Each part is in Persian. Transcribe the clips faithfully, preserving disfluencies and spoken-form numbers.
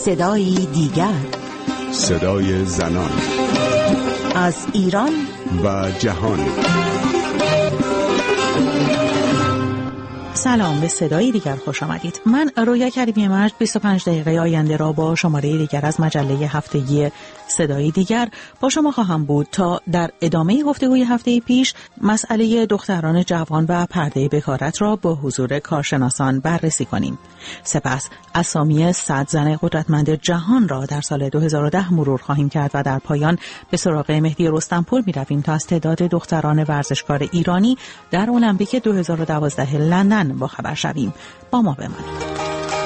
صدایی دیگر، صدای زنان از ایران و جهان. سلام، به صدای دیگر خوش آمدید. من رویا کریمی مرد بیست و پنج دقیقه آینده را با شماره دیگر از مجله هفتگی صدای دیگر با شما خواهم بود تا در ادامه گفتگوی هفته پیش مسئله دختران جوان و پرده بکارت را با حضور کارشناسان بررسی کنیم. سپس اسامی صد زن قدرتمند جهان را در سال دو هزار و ده مرور خواهیم کرد و در پایان به سراغ مهدی رستمپور می رویم تا از تعداد دختران ورزشکار ایرانی در المپیک دو هزار و دوازده لندن با خبر شویم. با ما بمانید.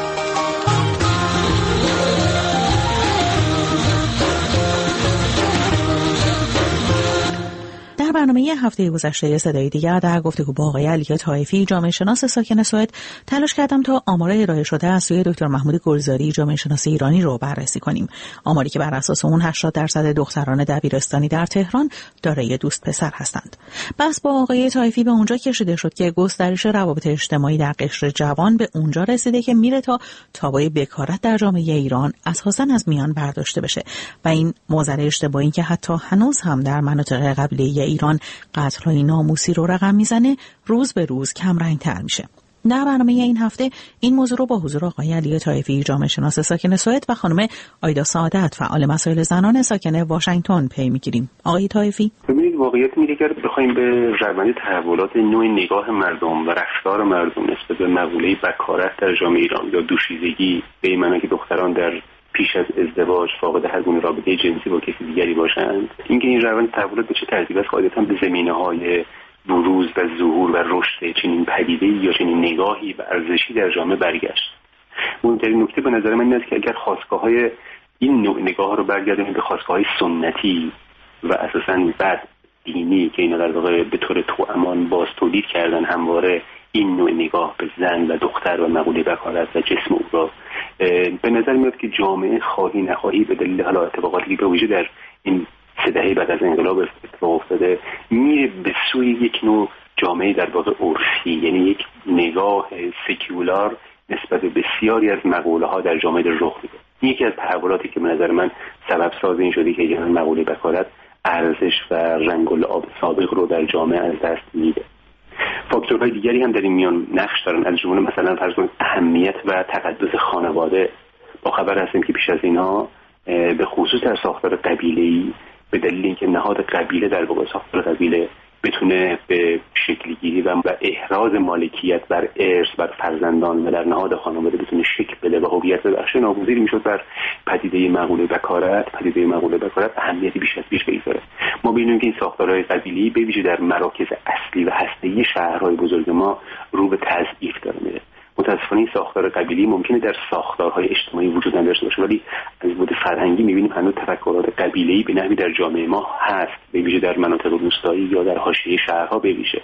در برنامه هفته گذشته صدای دیگر در گفتگو با آقای علی طایفی، جامعه شناس ساکن سوئد، تلاش کردم تا آمار ارائه شده از سوی دکتر محمود گلزاری، جامعه شناس ایرانی رو بررسی کنیم. آماری که بر اساس اون هشتاد درصد دختران دبیرستانی در تهران دارای دوست پسر هستند. بحث با آقای طایفی به اونجا کشیده شد که گسترش روابط اجتماعی در قشر جوان به اونجا رسیده که میره تا تابوی بکارت در جامعه ایران اساساً از میان برداشته بشه و این معضل اجتماعی که حتی هنوز هم در مناطق قبلیه ایران قتل‌های ناموسی رو رقم میزنه، روز به روز کم رنگ‌تر میشه. در برنامه این هفته این موضوع رو با حضور آقای علی طایفی، جامعه شناس ساکن سوئد، و خانم آیدا سعادت، فعال مسائل زنان ساکن واشنگتن پی میگیریم. آقای طایفی، ببینید، واقعیت اینه که بخوایم به روند تحولات نوع نگاه مردم و رفتار مردم نسبت به مقوله بکارت در جامعه ایران یا دوشیزگی، به این معنی که دختران در پیش از ازدواج فاقد هر گونه رابطه جنسی با کسی دیگری باشند، اینکه این روند تحولات به چه ترتیب است قاعدتاً به زمینه‌های بروز و ظهور و رشد چنین پدیده‌ای یا چنین نگاهی و ارزشی در جامعه برگشت. مهمترین نکته به نظر من این است که اگر خواستگاه‌های این نوع نگاه رو برگردونیم به خواستگاه‌های سنتی و اساساً بعد دینی که اینا در واقع به طور توامان باز تولید کردن همواره این نوع نگاه به زن و دختر و مقوله بکارت و جسم او را، به نظر میاد که جامعه خواهی نخواهی به دلیل حالا اتفاقاتی که به وجود در این سه دهه بعد از انقلاب اتفاق افتاده میره به سوی یک نوع جامعه در واقع عرفی، یعنی یک نگاه سکولار نسبت به بسیاری از مقوله ها در جامعه رخ میده. یکی از تحولاتی که به نظر من سبب ساز این شده که یعنی مقوله بکارت ارزش و رنگ و لعاب سابق رو در جامعه از دست میده. فاکتورهای دیگری هم در این میان نقش دارن، از جمله مثلا فرض کنید اهمیت و تقدس خانواده. با خبر هستیم که پیش از اینها به خصوص در ساختار قبیله‌ای به دلیل اینکه نهاد قبیله در واقع ساختار قبیله بتونه به شکلگیری و احراز مالکیت بر ارث بر فرزندان و در نهاد خانواده بتونه شکل بده و هویت بخشه، ناگزیر میشد بر پدیده مقوله بکارت پدیده مقوله بکارت اهمیتی بیش از پیش بگذاره. ما ببینیم که این ساختارهای قبیله‌ای به ویژه در مراکز اصلی و هسته‌ای شهرهای بزرگ ما رو به تضعیف داره میره. متاسفانه این ساختار قبیلی ممکنه در ساختارهای اجتماعی وجود نداشته باشه، ولی از بود فرهنگی می‌بینیم هنوز تفکرات قبیله‌ای به نحوی در جامعه ما هست، به ویژه در مناطق روستایی یا در حاشیه شهرها به ویژه.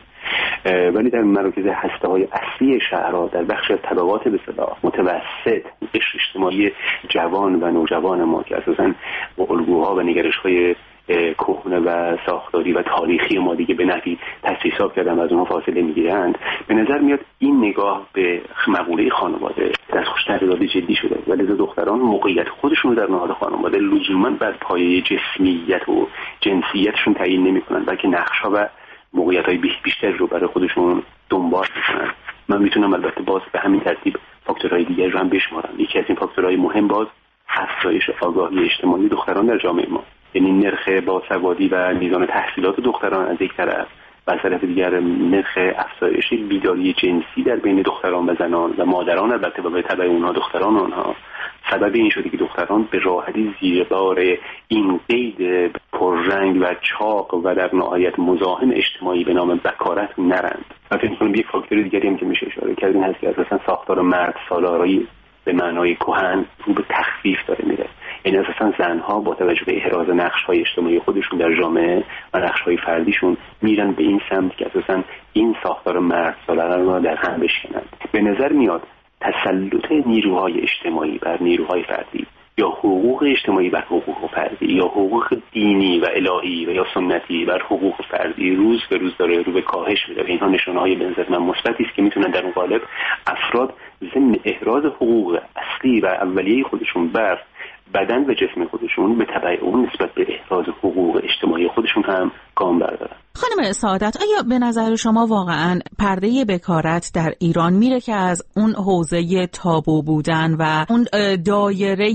ولی در مراکز هسته‌های اصلی شهرها، در بخش از طبقات به اصطلاح متوسط، قشر اجتماعی جوان و نوجوان ما که اساساً با الگوها و نگرش‌های کهنه و ساختاری و تاریخی ما دیگه به نحوی تاسیسات کردن و از اونها فاصله میگیرند، به نظر میاد این نگاه به مقوله خانواده دستخوش تغییرات جدی شده و لذا دختران موقعیت خودشون رو در نهاد خانواده لزوما بر پایه جسمیت و جنسیتشون تعیین نمی‌کنن، بلکه نقش‌ها و موقعیت‌های بیشتر رو برای خودشون دنبال می‌کنن. من میتونم البته باز به همین ترتیب فاکتورهای دیگر رو هم بشمارم. یکی از این فاکتورهای مهم باز افزایش آگاهی اجتماعی دختران در جامعه ما، یعنی نرخ باسوادی و میزان تحصیلات دختران از یک طرف و از طرف دیگر نرخ افزایش بیداری جنسی در بین دختران و زنان و مادران، البته و به تبع اونها دختران آنها، سبب این شده که دختران به راحتی زیر بار این قید پررنگ و چاق و در نهایت مزاحم اجتماعی به نام بکارت نرند. و فکر می‌کنم یک فاکتور دیگری هم که میشه اشاره کرد این هست که اساساً ساختار مرد سالاری به معنای کهن رو به تخفیف داره میره. یعنی اساساً زنها با توجه به احراز نقش‌های اجتماعی خودشون در جامعه و نقش‌های فردیشون میرن به این سمت که اساساً این ساختار مرد سالار رو در هم بشکنند. به نظر میاد تسلط نیروهای اجتماعی بر نیروهای فردی یا حقوق اجتماعی بر حقوق فردی یا حقوق دینی و الهی و یا سنتی بر حقوق فردی روز به روز داره رو به کاهش میره. اینها نشانه‌های به نظر من مثبتی است که میتونن در اون قالب افراد ضمن احراز حقوق اصلی و اولیه خودشون بر بدن و جسم خودشون به تبع اون نسبت به احراز حقوق اجتماعی خودشون هم گام بردارن. خانم سعادت، آیا به نظر شما واقعاً پرده بکارت در ایران میره که از اون حوزه تابو بودن و اون دایره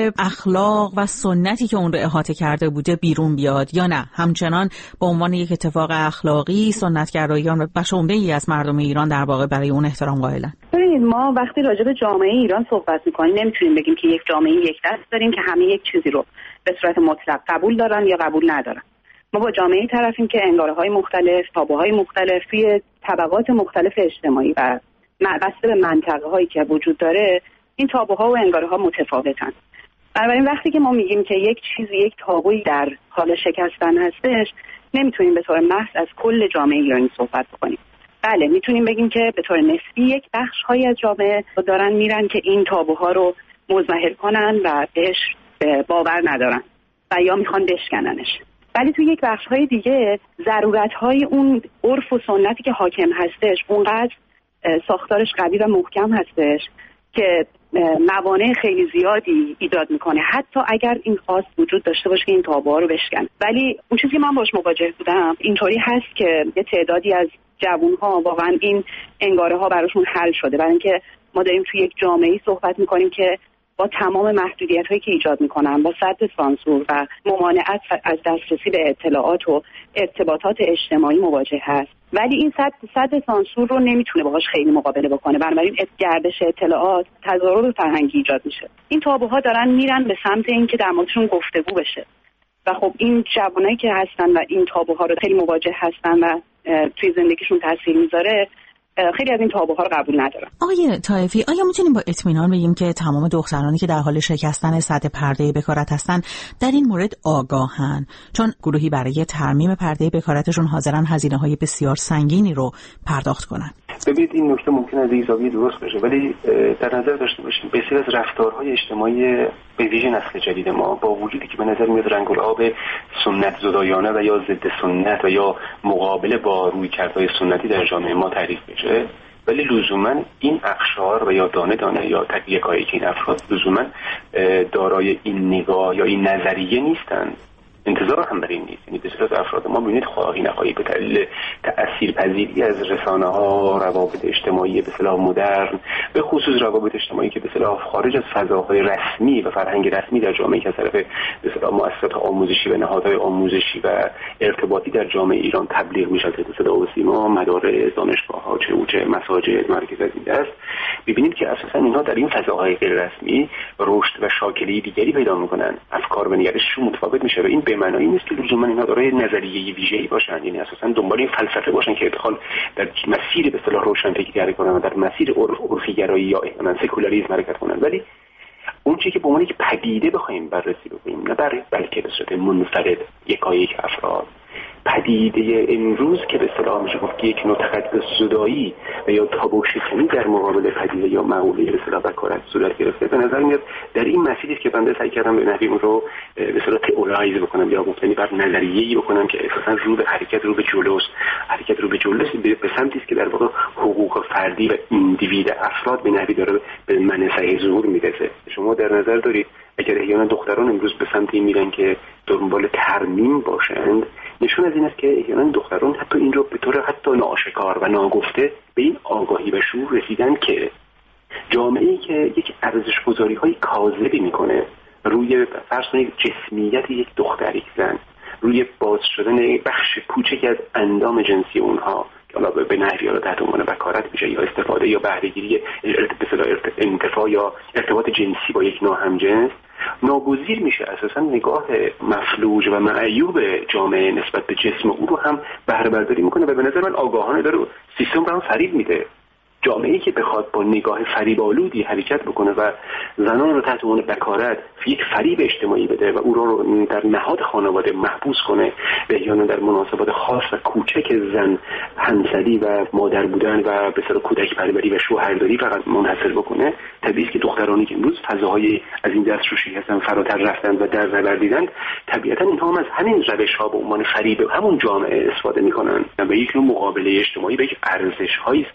اخلاق و سنتی که اون رو احاطه کرده بوده بیرون بیاد، یا نه همچنان به عنوان یک اتفاق اخلاقی سنت‌گرایان و بخش عمده‌ای از مردم ایران در واقع برای اون احترام قائلن؟ ببینید، ما وقتی راجع به جامعه ایران صحبت می‌کنیم نمیتونیم بگیم که یک جامعه یک دست داریم که همه یک چیزی رو به صورت مطلق قبول دارن یا قبول ندارن. ما با جامعه طرفیم که انگاره‌های مختلف، تابوهای مختلف توی طبقات مختلف اجتماعی و بسته به منطقه‌هایی که وجود داره این تابوها و انگاره‌ها متفاوتن. بنابراین وقتی که ما میگیم که یک چیزی، یک تابویی در حال شکستن هستش، نمیتونیم به طور محض از کل جامعه ایرانی صحبت بکنیم. بله، میتونیم بگیم که به طور نسبی یک بخش‌هایی از جامعه دارن میرن که این تابوها رو مزمحل کنن و بهش باور ندارن و یا میخوان بشکننش. ولی توی یک بخش‌های دیگه ضرورت‌های اون عرف و سنتی که حاکم هستش اونقدر ساختارش قوی و محکم هستش که موانع خیلی زیادی ایجاد میکنه، حتی اگر این خواست وجود داشته باشه که این تابوها رو بشکنه. ولی اون چیزی که من باش مواجه بودم اینطوری هست که یه تعدادی از جوان‌ها واقعا این انگاره‌ها براشون حل شده، برای اینکه ما داریم توی یک جامعه‌ای صحبت میکنیم که با تمام محدودیت‌هایی که ایجاد می‌کنن، با سد سانسور و ممانعت از دسترسی به اطلاعات و ارتباطات اجتماعی مواجه هست. ولی این سد سد سانسور رو نمیتونه باهاش خیلی مقابله بکنه، بنابراین گردش اطلاعات تضارب فرهنگی ایجاد میشه. این تابوها دارن میرن به سمت اینکه در موردشون گفتگو بشه و خب این جوانایی که هستن و این تابوها رو خیلی مواجه هستن و توی زندگیشون تاثیر میذاره، خیلی از این تابوها رو قبول ندارن. آقای طائفی، آیا میتونیم با اطمینان بگیم که تمام دخترانی که در حال شکستن سد پرده بکارت هستن در این مورد آگاهن؟ چون گروهی برای ترمیم پرده بکارتشون حاضرن هزینه‌های بسیار سنگینی رو پرداخت کنن. ببینید، این نکته ممکنه از زاویه درست باشه، ولی در نظر داشته باشیم بسیار از رفتارهای اجتماعی به ویژه نسل جدید ما با وجودی که به نظر میاد رنگ العاب سنت زدایانه و یا ضد سنت و یا مقابله با رویکردهای سنتی در جامعه ما تعریف بشه، ولی لزوما این اقشار و یا دانه دانه یا یکایی که این افراد لزوما دارای این نگاه یا این نظریه نیستن. انتظار هم برای این نیست. یعنی بسیار از افراد ما ببینید خواهی نخواهی به دلیل تأثیرپذیری از رسانه‌ها، روابط اجتماعی به اصطلاح مدرن، به خصوص روابط اجتماعی که به اصطلاح خارج از فضاهای رسمی و فرهنگ رسمی در جامعه که از طرف به اصطلاح مؤسسات آموزشی و نهادهای آموزشی و ارتباطی در جامعه ایران تبلیغ میشه، به صدا و سیما، مدارس، دانشگاه‌ها، چه و چه مساجد، مرکز از این دست، ببینید که اساسا اینها در این فضاهای غیر رسمی رشد و شاکله دیگری پیدا می‌کنن. افکار و نگرششون متفاوت میشه و این به معنای نیست که لزوما اینها دارای نظریه ویژه‌ای باشن، یعنی اساسا دنبال این فلسفه باشن که ادخال در مسیر به اصطلاح روشنفکری کنن و در مسیر عرفی گرایی یا احتمالاً سکولاریسم حرکت کنن. ولی اون چیزی که به عنوان یک پدیده بخوایم بررسی بکنیم، نه برای بلکه به صورت منفرد یکایک افراد، پدیده امروز که به اصطلاح میشه گفت یک نوع تقدس زدایی و یا تابو شکنی در مقابل پدیده یا مقوله به اصطلاح بکارت صورت گرفته، به نظر میاد در این مسیری است که بنده سعی کردم به نحوی اون رو به اصطلاح تئورایز بکنم یا گفتنی بر نظریه‌ای بکنم که اساسا رو به حرکت رو به جلوست حرکت رو به جلوست به سمتی است که در واقع حقوق فردی و ایندیوید افراد به نحوی داره به منصه ظهور میرسه. شما در نظر دارید اگر احیانا دختران امروز به سمتی میرن که دنبال ترمیم باشند، نشون از این است که احیانا دختران حتی این رو به طور حتی ناشکار و ناگفته به این آگاهی و شعور رسیدن که جامعه‌ای که یک ارزش‌گذاری‌های کاذبی میکنه روی فرض کنید جسمیت یک دختر یک زن، روی باز شدن بخش کوچکی از اندام جنسی اونها که حالا به نحوی را تحت عنوان بکارت میشه یا استفاده یا بهره‌گیری انتفاع یا ارتباط جنسی با یک ناهمجنس، ناگزیر میشه اساسا نگاه مفلوج و معیوب جامعه نسبت به جسم او رو هم بهره برداری میکنه و به نظر من آگاهانه داره سیستم رو هم فریب میده. جامعه‌ای که بخواد با نگاه فریب‌آلودی حرکت بکنه و زنان رو تحت عنوان بکارت یک فریب اجتماعی بده و او رو در نهاد خانواده محبوس کنه و یا در مناسبات خاص و کوچک زن همسری و مادر بودن و به سر کودک پروری و شوهرداری فقط منحصر بکنه، طبیعی است که دخترانی که امروز فضاهای از این دست روشی هستن فراتر رفتن و در نوردیدن، طبیعتا اینها هم از همین روش‌ها به عنوان فریب همون جامعه استفاده می‌کنن و به یک نوع مقابله اجتماعی به یک ارزش‌هایی است که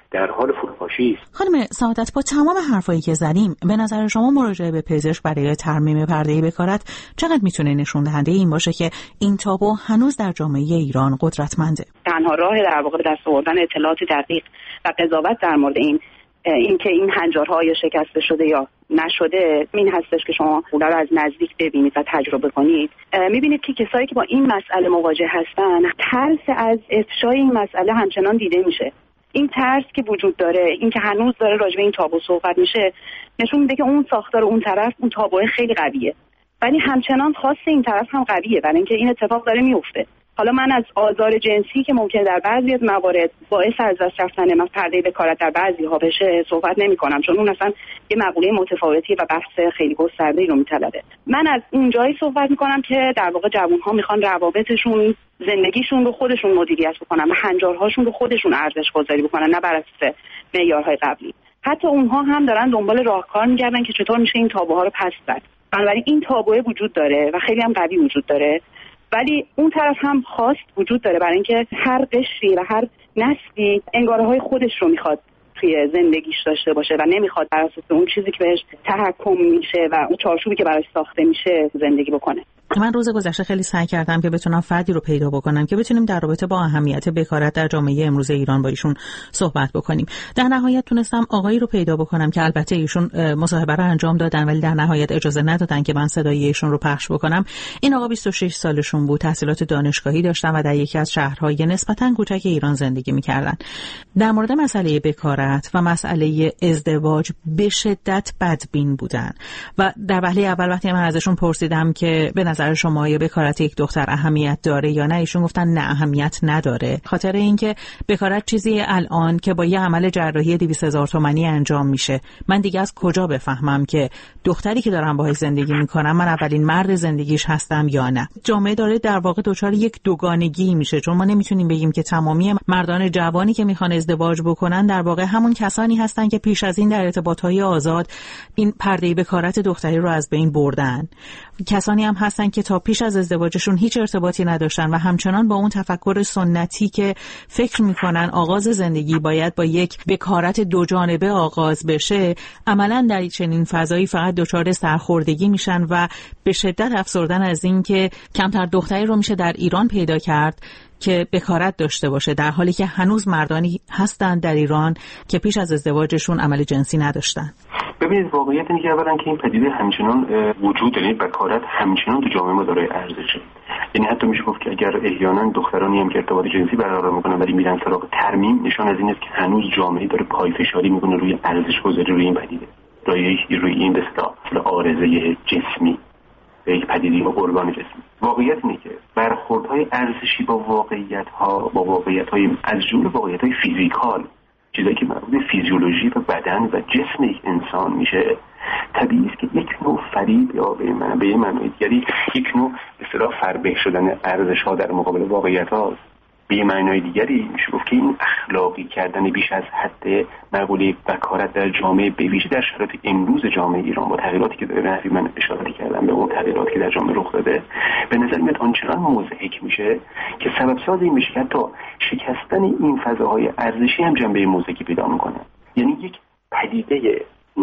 در حال فروپاشی است. خانم سعادت، با تمام حرفایی که زدیم، به نظر شما مراجعه به پزشک برای ترمیم پرده بکارت چقدر میتونه نشون دهنده این باشه که این تابو هنوز در جامعه ایران قدرتمنده؟ تنها راه در واقع به دست آوردن اطلاعات دقیق و قضاوت در مورد این اینکه این هنجارها یا شکسته شده یا نشده این هستش که شما اون رو از نزدیک ببینید و تجربه کنید. میبینید که کسایی که با این مسئله مواجه هستن، ترس از افشای این مسئله همچنان دیده میشه. این ترس که وجود داره، این که هنوز داره راجع به این تابو صحبت میشه، نشون میده که اون ساختار اون طرف، اون تابو خیلی قویه، ولی همچنان خواست این طرف هم قویه، برای اینکه این اتفاق داره میفته. حالا من از آزار جنسی که ممکن در بعضی از موارد باعث از دست رفتن من پرده بکارت در بعضی ها بشه صحبت نمی کنم، چون اون اصلا یه مقوله متفاوتی و بحث خیلی گسترده‌ای رو میطلبه. من از اون جایی صحبت می کنم که در واقع جوان‌ها میخوان روابطشون، زندگیشون رو خودشون مدیریت بکنن و هنجارهاشون رو خودشون ارزش گذاری بکنن، نه بر اساس معیارهای قبلی. حتی اونها هم دارن دنبال راهکار میگردن که چطور میشه این تابوها رو پس زد. بنابراین این تابو وجود داره و خیلی هم قوی وجود داره، ولی اون طرف هم خواست وجود داره برای اینکه هر قشری و هر نسلی انگاره‌های خودش رو میخواد توی زندگیش داشته باشه و نمیخواد بر اساس اون چیزی که بهش تحکم میشه و اون چارچوبی که براش ساخته میشه زندگی بکنه. من روز گذشته خیلی سعی کردم که بتونم فردی رو پیدا بکنم که بتونیم در رابطه با اهمیت بکارت در جامعه امروز ایران با ایشون صحبت بکنیم. در نهایت تونستم آقایی رو پیدا بکنم که البته ایشون مصاحبه رو انجام دادن ولی در نهایت اجازه ندادن که من صدای ایشون رو پخش بکنم. این آقا بیست و شش سالشون بود، تحصیلات دانشگاهی داشتن و در یکی از شهرهای نسبتاً کوچک ایران زندگی می‌کردن. در مورد مسئله بکارت و مسئله ازدواج به شدت بدبین بودن و در وهله اول وقتی من ازشون پرسیدم که به نظر شما یا بکارت یک دختر اهمیت داره یا نه، ایشون گفتن نه اهمیت نداره، خاطر اینکه بکارت چیزی الان که با یه عمل جراحی دویست هزار تومانی انجام میشه، من دیگه از کجا بفهمم که دختری که دارم باهاش زندگی میکنم من اولین مرد زندگیش هستم یا نه؟ جامعه داره در واقع دچار یک دوگانگی میشه، چون ما نمیتونیم بگیم که تمامی مردان جوانی که میخوان ازدواج بکنن در واقع همون کسانی هستن که پیش از این در ارتباطهای آزاد این پرده بکارت دختری رو از بین بردن. کسانی هم هستن که تا پیش از ازدواجشون هیچ ارتباطی نداشتن و همچنان با اون تفکر سنتی که فکر میکنن آغاز زندگی باید با یک بکارت دو جانبه آغاز بشه، عملاً در چنین فضایی فقط دچار سرخوردگی میشن و به شدت افسردن از این که کمتر دختری رو میشه در ایران پیدا کرد که بکارت داشته باشه، در حالی که هنوز مردانی هستند در ایران که پیش از ازدواجشون عمل جنسی نداشتن. ببینید واقعیت اینه که اولا که این پدیده همچنان وجود داره، بکارت همچنان تو جامعه ما داره ارزشه. یعنی حتی میشه گفت که اگر احیانا دخترانی هم که ارتباط جنسی برقرار میکنن ولی میرن سراغ ترمیم، نشان از این است که هنوز جامعه داره پایه‌فشاری میکنه روی ارزش گذاری روی این پدیده، روی روی این به اصطلاح عارضه جسمی، یک پدیده با ارگان جسمی. واقعیت اینه که برخوردهای ارزشی با واقعیت‌ها با واقعیت‌های از جمله واقعیت‌های فیزیکال، چیزایی که مربوط به فیزیولوژی و بدن و جسم یک انسان میشه، طبیعی است که یک نوع فریب یا به معنی به معنی دیگری یک نوع به اصطلاح فربه شدن ارزش‌ها در مقابل واقعیت‌ها. به معنای دیگری میشه گفت که این اخلاقی کردن بیش از حد مقوله بکارت در جامعه، به ویژه در شرایط امروز جامعه ایران با تغییراتی که داره، نحوی من اشاره کردم به اون تغییراتی که در جامعه رخ داده، به نظر میاد آنچنان مضحک میشه که سبب ساز این میشه که حتی شکستن این فضاهای ارزشی هم جنبه مضحکی پیدا میکنه. یعنی یک پدیده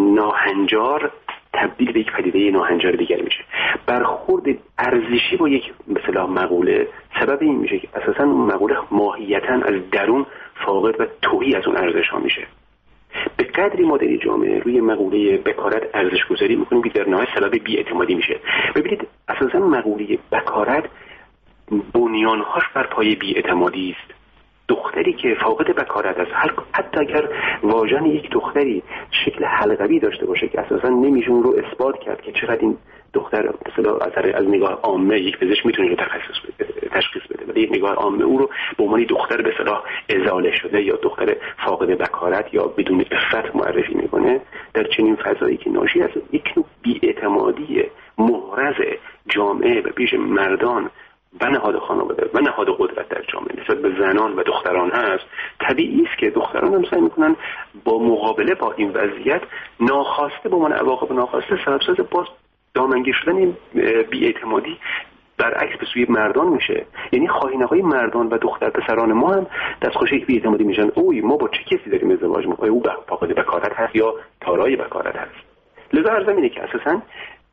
ناهنجار تبدیل به یک پدیده ناهنجار دیگر میشه. برخورد ارزشی با یک مثلا مقوله سبب این میشه که اساساً اون مقوله ماهیتاً از درون فاقد و تهی از اون ارزش ها میشه. به قدری ما در این جامعه روی مقوله بکارت ارزش گذاری میکنیم که در نهایت سبب بی‌اعتمادی میشه. ببینید اساساً مقوله بکارت بنیانهاش بر پایه بی‌اعتمادی است. دختری که فاقد بکارت است، هر حتی اگر واژن یک دختری شکل حلقوی داشته باشه که اساسا نمیشه اون رو اثبات کرد که چقدر این دختر مثلا از از نگاه عامه یک پزشک میتونه رو تخصص بده تشخیص بده، ولی یک نگاه عامه او رو به عنوان دختر به اصطلاح ازاله شده یا دختر فاقد بکارت یا بدون عفت معرفی میکنه، در چنین فضایی که ناشی از یک نوع بی‌اعتمادی محرز جامعه و پیش مردان و نهاد خانواده و نهاد قدرت در جامعه نسبت به زنان و دختران هست، طبیعی است که دختران هم سعی میکنن با مقابله با این وضعیت ناخواسته با من عواقب ناخواسته سبب ساز باز دامنگیر شدن این بی‌اعتمادی برعکس به سوی مردان میشه. یعنی خواهینه‌های مردان و دختر پسران ما هم دستخوش یک بی‌اعتمادی میشن. اوی ما با چه کسی داریم ازدواج میکنیم؟ او فاقد بکارت هست یا دارای بکارت هست. لذا عرضم اینه که اساساً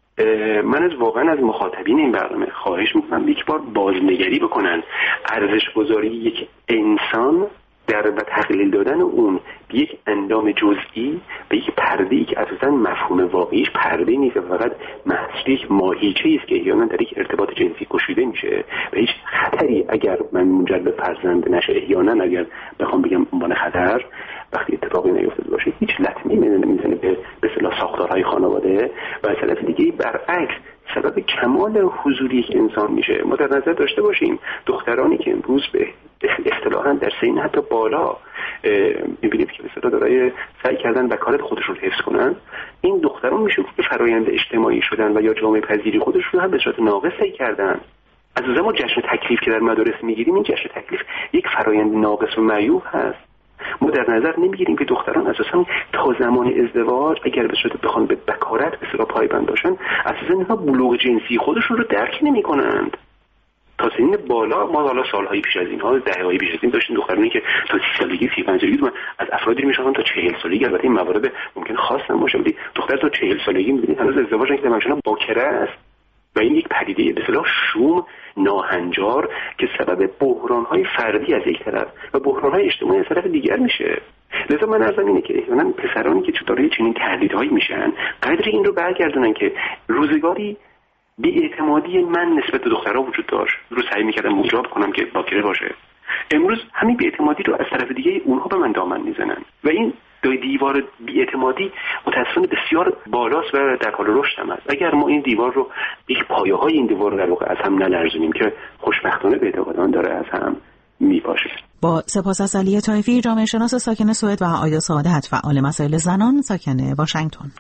من از واقعا از مخاطبین این برنامه خواهش میکنم یک بار بازنگری بکنن ارزش گذاری یک انسان در و تقلیل دادن اون به یک اندام جزئی به یک پرده‌ای که اساساً مفهوم واقعیش پرده نیست و فقط محصول یک ماهیچه‌ای است که احیانا در یک ارتباط جنسی گشوده میشه و هیچ خطری اگر من منجر به فرزند نشه، احیانا اگر بخوام بگم عنوان خطر وقتی اتفاقی نیفتاده باشه هیچ لطمه‌ای نمیزنه به به اصطلاح ساختارهای خانواده و از طرف دیگه برعکس سبب کمال حضوری یک انسان میشه. ما در نظر داشته باشیم دخترانی که امروز به اصطلاحاً در سن حتی بالا می‌بینیم که به اصطلاح دارای سعی کردن وکالت خودشون رو حفظ کنن، این دختران میشه که فرآیند اجتماعی شدن و یا جامعه پذیری خودشون هم به صورت ناقص سعی کردن. از اون ما جشن تکلیف که در مدارس میگیریم این جشن تکلیف یک فرآیند ناقص و معیوب هست. ما در نظر نمیگیریم که دختران اساساً تا زمان ازدواج اگر به صورت بخوان به بکارت به اصطلاح پایبند باشن اساساً اینها بلوغ جنسی خودشون رو درک نمی‌کنند. تا سنین بالا ما حالا سالهای پیش از اینها دهه‌های پیش از این داشتیم دخترانی که تا سی سالگی سی و پنج سالگی از افرادی میشدن تا چهل سالگی. البته این موارد ممکن خاص نباشه ولی دختر تا چهل سالگی می‌بینید هنوز ازدواج نکرده همچنان باکره است و این یک پدیده به اصطلاح شوم ناهنجار که سبب بحران‌های فردی از یک طرف و بحران‌های اجتماعی از طرف دیگر میشه. لذا من عرضم اینه که احیانا پسرانی که دارای چنین تهدیدهایی میشن قدری این رو برگردونن که روزگاری بی‌اعتمادی من نسبت به دخترها وجود داشت، رو سعی می‌کردم مجاب کنم که باکره باشه. امروز همین بی‌اعتمادی رو از طرف دیگه اونها به من دامن میزنن و این دیوار بی‌اعتمادی متأسفانه بسیار بالاست و در حال رشد هم است. اگر ما این دیوار رو یک پایه‌های این دیوار رو در واقع از هم نلرزونیم که خوشبختانه به اعتقادان داره از هم میپاشه. با سپاس از علی طایفی جامعه شناس ساکن سوئد و آیدا سعادت فعال مسائل زنان ساکن واشنگتن.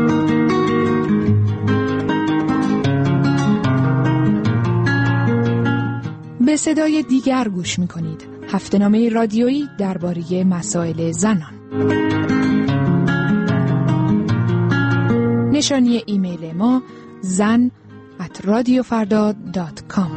به صدای دیگر گوش می‌کنید. هفته‌نامه رادیویی درباره مسائل زنان. نشانی ایمیل ما زن ات رادیو فردا دات کام.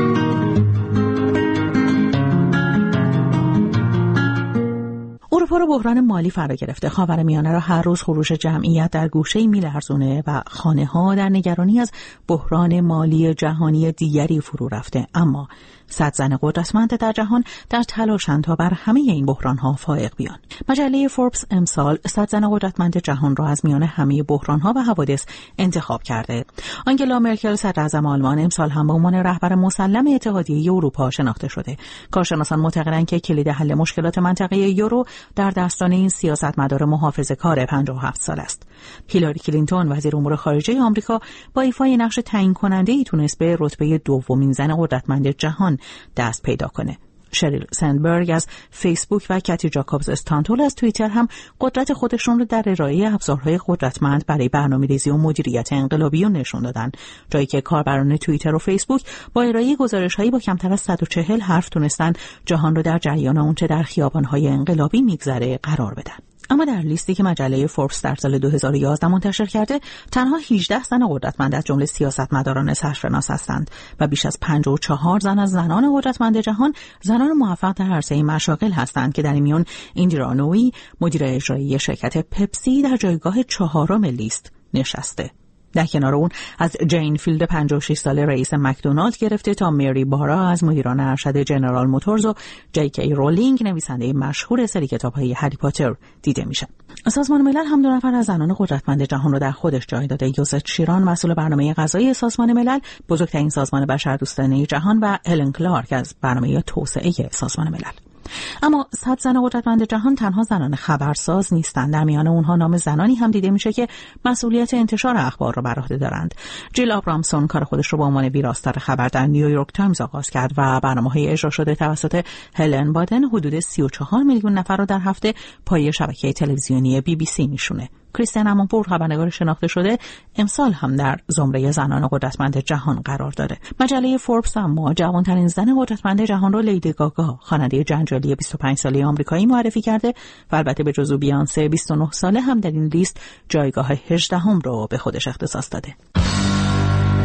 اروپا رو بحران مالی فرا گرفته. خاورمیانه را هر روز خروش جمعیت در گوشه‌ای می‌لرزونه و خانه‌ها در نگرانی از بحران مالی جهانی دیگری فرو رفته. اما صد زن قدرتمند در جهان در تلاشند تا بر همه این بحران‌ها فائق بیان. مجله فوربس امسال صد زن قدرتمند جهان را از میان همه بحران‌ها و حوادث انتخاب کرده. آنگلا مرکل صدراعظم آلمان امسال هم به عنوان رهبر مسلم اتحادیه اروپا شناخته شده. کارشناسان معتقدند که کلید حل مشکلات منطقه یورو در دستان این سیاستمدار محافظه‌کار پنجاه و هفت سال است. هیلاری کلینتون وزیر امور خارجه آمریکا با ایفای نقش تعیین کننده‌ای تونست به رتبه دومین زن قدرتمند جهان دست پیدا کنه. شریل سندبرگ از فیسبوک و کتی جاکوبز استانتول از توییتر هم قدرت خودشون رو در ارائه ابزارهای قدرتمند برای برنامه‌ریزی و مدیریت انقلابیون نشون دادن، جایی که کاربران توییتر و فیسبوک با ارائه گزارش‌هایی با کمتر از صد و چهل حرف تونستن جهان رو در جریان اونچه در خیابان‌های انقلابی میگذره قرار بدن. اما در لیستی که مجله فوربس در سال دو هزار و یازده منتشر کرده تنها هجده زن قدرتمند از جمله سیاستمداران سرشناس هستند و بیش از پنجاه و چهار زن از زنان قدرتمند جهان زنان موفق در عرصه مشاغل هستند که در این میان ایندیرا نویی مدیر اجرایی شرکت پپسی در جایگاه چهارم لیست نشسته. در کنار اون از جین فیلد پنجاه و شش ساله رئیس مکدونالد گرفته تا مری بارا از مدیران ارشد جنرال موتورز و جی کی رولینگ نویسنده مشهور سری کتاب‌های هری پاتر دیده میشن. سازمان ملل هم دو نفر از زنان قدرتمند جهان رو در خودش جای داده. یوزف شیران مسئول برنامه غذایی سازمان ملل، بزرگترین سازمان بشردوستانه جهان، و هلن کلارک از برنامه توسعه سازمان ملل. اما صد زن قدرتمند جهان تنها زنان خبرساز نیستند. در میان اونها نام زنانی هم دیده میشه که مسئولیت انتشار اخبار رو بر عهده دارند. جیل آبرامسون کار خودش رو به عنوان ویراستار خبر در نیویورک تایمز آغاز کرد و برنامه‌های اجرا شده توسط هلن بادن حدود سی و چهار میلیون نفر رو در هفته پای شبکه تلویزیونی بی بی سی میشونه. کریستین امونپور خبرنگار شناخته شده امسال هم در زمره زنان قدرتمند جهان قرار داره. مجله فوربس اما جوانترین زن قدرتمند جهان رو لیدی گاگا، خواننده جنجالی بیست و پنج ساله آمریکایی، معرفی کرده و البته به جز بیانسه بیست و نه ساله هم در این لیست جایگاه هجدهم رو به خودش اختصاص داده.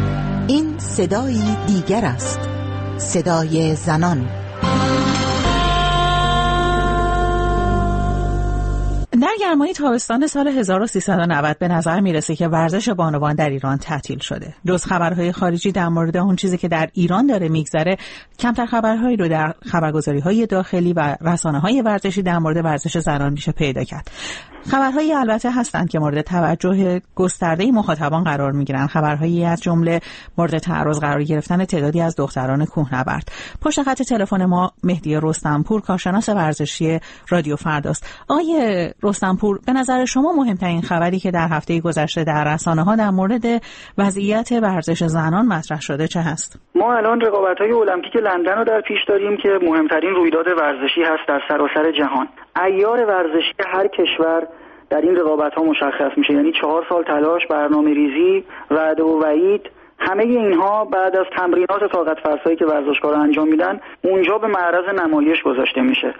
این صدایی دیگر است، صدای زنان. در گرمای تابستان سال هزار و سیصد و نود به نظر میرسه که ورزش بانوان در ایران تعطیل شده. جز خبرهای خارجی در مورد اون چیزی که در ایران داره میگذره، کمتر خبرهایی رو در خبرگزاری‌های داخلی و رسانه‌های ورزشی در مورد ورزش زنان میشه پیدا کرد. خبرهایی البته هستند که مورد توجه گسترده مخاطبان قرار میگیرن. خبرهایی از جمله مورد تعرض قرار گرفتن تعدادی از دختران کوهنورد. پشت خط تلفن ما مهدی رستمپور، کارشناس ورزشی رادیو فرداست. آقای رستمپور، به نظر شما مهمترین خبری که در هفته گذشته در رسانه‌ها در مورد وضعیت ورزش زنان مطرح شده چه هست؟ ما الان رقابت‌های المپیک لندن رو در پیش داریم که مهمترین رویداد ورزشی هست در سراسر جهان. عیار ورزشی هر کشور در این رقابت‌ها مشخص میشه، یعنی چهار سال تلاش، برنامه‌ریزی، وعده و وعید، همه اینها بعد از تمرینات طاقت فرسایی که ورزشکارا انجام میدن اونجا به معرض نمایش گذاشته میشه.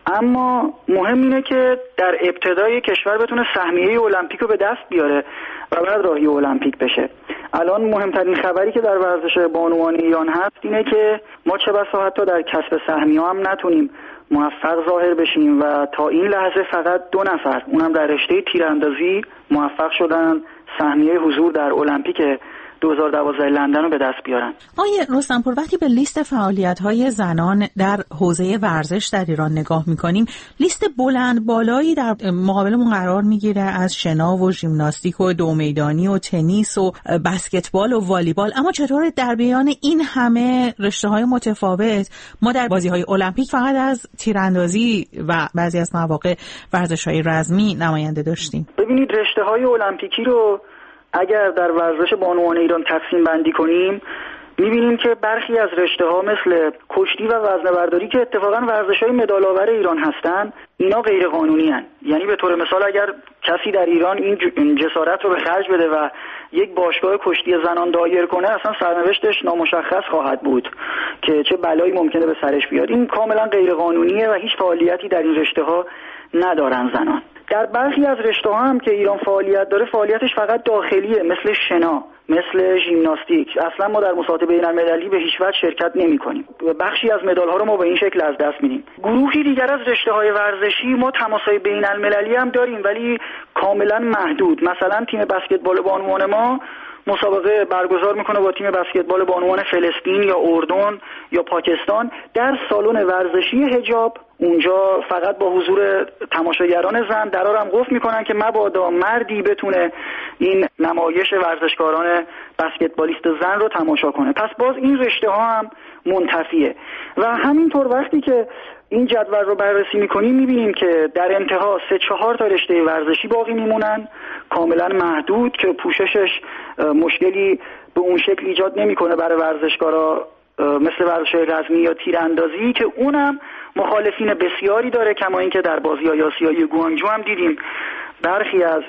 اما مهم اینه که در ابتدای کشور بتونه سهمیه المپیک رو به دست بیاره و بعد راهی المپیک بشه. الان مهمترین خبری که در ورزش بانوان ایران هست اینه که ما چه بسا حتی در کسب سهمیه هم نتونیم موفق ظاهر بشیم و تا این لحظه فقط دو نفر، اونم در رشته تیراندازی، موفق شدن سهمیه حضور در المپیک دو هزار و دوازده لندن رو به دست بیارن. آقای رستمپور، وقتی به لیست فعالیت‌های زنان در حوزه ورزش در ایران نگاه می‌کنیم، لیست بلند بالایی در مقابلمون قرار می‌گیره از شنا و ژیمناستیک و دو میدانی و تنیس و بسکتبال و والیبال. اما چطور در بیان این همه رشته‌های متفاوت ما در بازی‌های المپیک فقط از تیراندازی و بعضی از مواقع ورزش‌های رزمی نماینده داشتیم؟ ببینید، رشته‌های المپیکی رو اگر در ورزش بانوان ایران تقسیم بندی کنیم می‌بینیم که برخی از رشته‌ها مثل کشتی و وزنه‌برداری که اتفاقاً ورزش‌های مدال‌آور ایران هستن، اینا غیر قانونی هستند. یعنی به طور مثال اگر کسی در ایران این جسارت رو به خرج بده و یک باشگاه کشتی زنان دایر کنه، اصلا سرنوشتش نامشخص خواهد بود که چه بلایی ممکنه به سرش بیاد. این کاملاً غیر قانونیه و هیچ فعالیتی در این رشته‌ها ندارن زنان. در برخی از رشته‌ها هم که ایران فعالیت داره، فعالیتش فقط داخلیه، مثل شنا، مثل ژیمناستیک. اصلا ما در مسابقات بین‌المللی به هیچ وجه شرکت نمی‌کنیم. بخشی از مدال‌ها رو ما به این شکل از دست میدیم. گروهی دیگر از رشته‌های ورزشی ما تماس‌های بین‌المللی هم داریم، ولی کاملا محدود. مثلا تیم بسکتبال بانوان ما مسابقه برگزار میکنه با تیم بسکتبال بانوان فلسطین یا اردن یا پاکستان در سالن ورزشی حجاب. اونجا فقط با حضور تماشاگران زن درارم قفل میکنن که مبادا مردی بتونه این نمایش ورزشکاران بسکتبالیست زن رو تماشا کنه. پس باز این رشته ها هم منتفیه و همینطور وقتی که این جدول رو بررسی میکنیم میبینیم که در انتها سه چهار تا رشته ورزشی باقی میمونن کاملا محدود که پوششش مشکلی به اون شکل ایجاد نمیکنه برای ورزشکارا، مثل ورزش رزمی یا تیراندازی که اونم مخالفین بسیاری داره، کما اینکه در بازی‌های آسیایی گوانجو هم دیدیم برخی از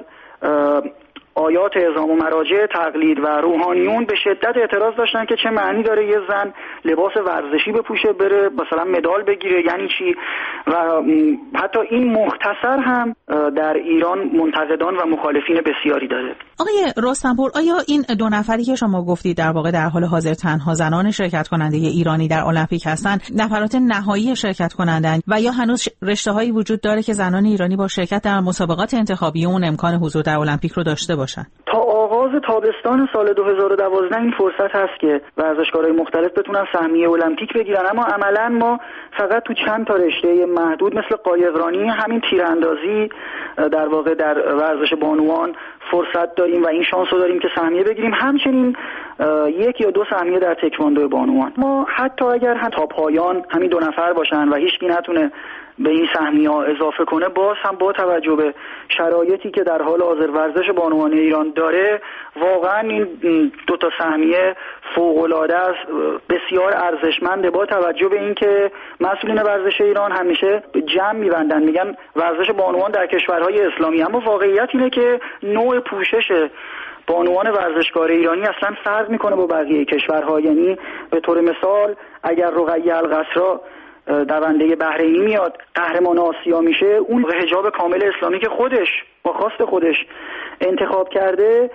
آیات اعظام و مراجع تقلید و روحانیون به شدت اعتراض داشتن که چه معنی داره یه زن لباس ورزشی بپوشه بره مثلا مدال بگیره، یعنی چی؟ و حتی این مختصر هم در ایران منتقدان و مخالفین بسیاری داره. آقای رستمپور، آیا این دو نفری که شما گفتید در واقع در حال حاضر تنها زنان شرکت کننده ایرانی در المپیک هستند، نفرات نهایی شرکت کنندند و یا هنوز رشته‌هایی وجود داره که زنان ایرانی با شرکت در مسابقات انتخابی اون امکان حضور در المپیک رو داشته باشن؟ تا آغاز تابستان سال دو هزار و دوازده این فرصت هست که ورزشکارای مختلف بتونن سهمیه المپیک بگیرن، اما عملاً ما فقط تو چند تا رشته محدود مثل قایقرانی، همین تیراندازی در واقع در ورزش بانوان فرصت داریم و این شانس رو داریم که سهمیه بگیریم. همچنین یک یا دو سهمیه در تکواندو بانوان. ما حتی اگر هم تا پایان همین دو نفر باشن و هیچکی نتونه به این سهمیه ها اضافه کنه، باز هم با توجه به شرایطی که در حال حاضر ورزش بانوان ایران داره، واقعا این دو تا سهمیه فوق‌العاده است، بسیار ارزشمنده، با توجه به اینکه مسئولین ورزش ایران همیشه جمع می‌بندن میگن ورزش بانوان در کشورهای اسلامی، اما واقعیت اینه که نوع پوشش بانوان ورزشکار ایرانی اصلا فرق میکنه با بقیه کشورها. یعنی به طور مثال اگر رقیه القصرا دونده بحرینی میاد قهرمان آسیا میشه، اون حجاب کامل اسلامی که خودش با خواست خودش انتخاب کرده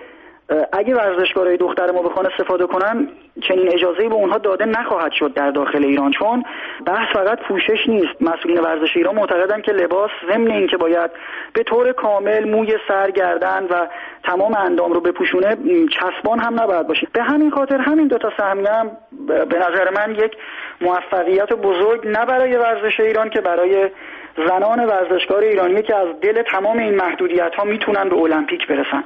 اگه ورزشکارای دختر ما بخوان استفاده کنن چنین اجازه‌ای به اونها داده نخواهد شد در داخل ایران، چون بحث فقط پوشش نیست. مسئولین ورزش ایران معتقدن که لباس ضمن این که باید به طور کامل موی سر، گردن و تمام اندام رو بپوشونه چسبان هم نباید باشه. به همین خاطر همین دو تا سهمیه هم به نظر من یک موفقیت بزرگ نه برای ورزش ایران که برای زنان ورزشکار ایرانی که از دل تمام این محدودیت‌ها میتونن به المپیک برسن.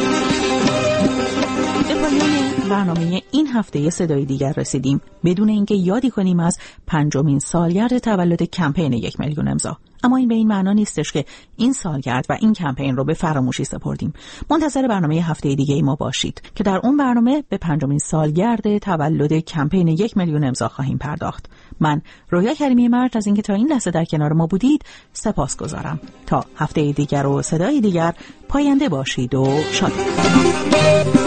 به پایان برنامه این هفته صدای دیگر رسیدیم، بدون اینکه یادی کنیم از پنجمین سالگرد تولد کمپین یک میلیون امضا. اما این به این معنا نیستش که این سالگرد و این کمپین رو به فراموشی سپردیم. منتظر برنامه هفته دیگه ای ما باشید که در اون برنامه به پنجمین سالگرد تولد کمپین یک میلیون امضا خواهیم پرداخت. من رویا کریمی مرد از اینکه تا این لحظه در کنار ما بودید سپاسگزارم. تا هفته دیگر و صدای دیگر پاینده باشید و شاد.